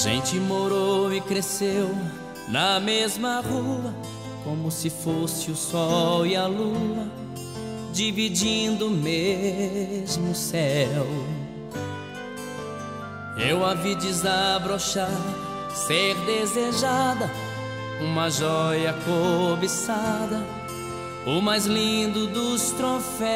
gente morou e cresceu na mesma rua, como se fosse o sol e a lua dividindo o mesmo céu. Eu a vi desabrochar, ser desejada, uma joia cobiçada, o mais lindo dos troféus.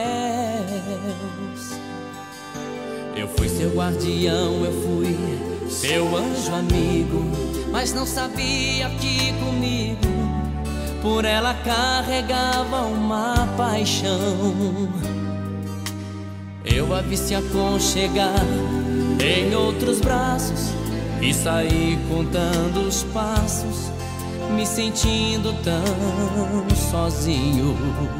Eu fui seu guardião, eu fui seu anjo amigo, mas não sabia que comigo por ela carregava uma paixão. Eu a vi se aconchegar em outros braços e saí contando os passos, me sentindo tão sozinho.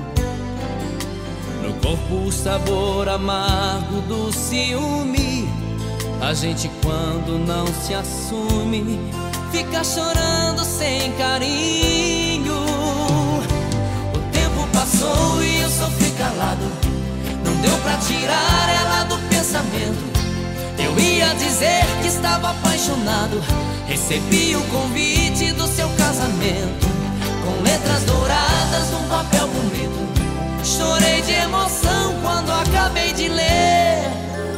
No corpo o sabor amargo do ciúme. A gente quando não se assume fica chorando sem carinho. O tempo passou e eu sofri calado, não deu pra tirar ela do pensamento. Eu ia dizer que estava apaixonado, recebi o convite do seu casamento, com letras douradas num papel bonito. Chorei de emoção quando acabei de ler.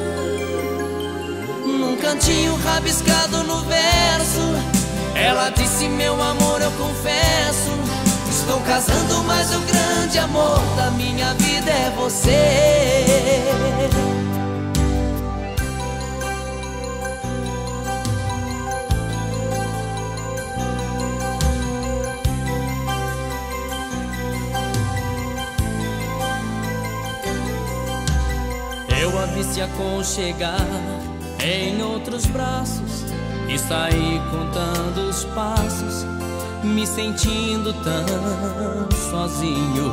Num cantinho rabiscado no verso, ela disse: meu amor, eu confesso, estou casando, mas o grande amor da minha vida é você. Eu a vi se aconchegar em outros braços e saí contando os passos, me sentindo tão sozinho.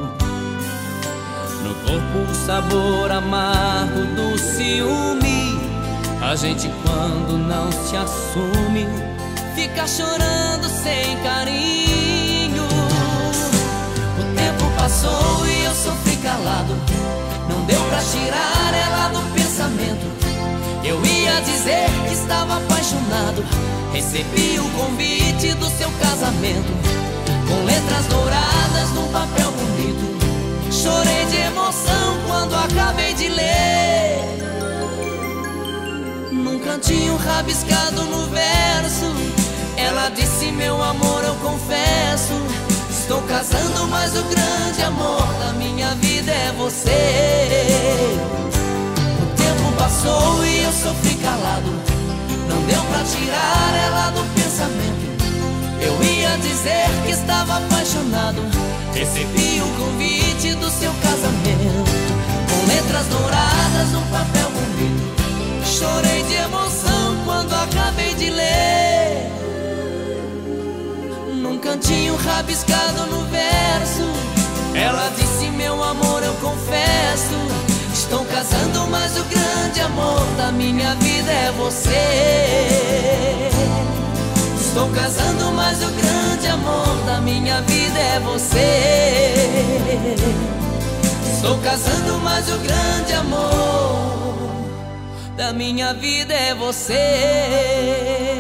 No corpo o sabor amargo do ciúme. A gente quando não se assume fica chorando sem carinho. O tempo passou e eu sofri calado, não deu pra tirar ela do pensamento. Eu ia dizer que estava apaixonado, recebi o convite do seu casamento, com letras douradas num papel bonito. Chorei de emoção quando acabei de ler. Num cantinho rabiscado no verso, ela disse: meu amor, eu confesso, estou casando, mas o grande amor da minha vida é você. O tempo passou e eu sofri calado, não deu pra tirar ela do pensamento. Eu ia dizer que estava apaixonado, recebi o convite do seu casamento, com letras douradas num papel bonito. Chorei de emoção quando acabei de ler. Num cantinho rabiscado no verso, ela disse: meu amor, eu confesso, estou casando, mas o grande amor da minha vida é você. Estou casando, mas o grande amor da minha vida é você. Estou casando, mas o grande amor da minha vida é você.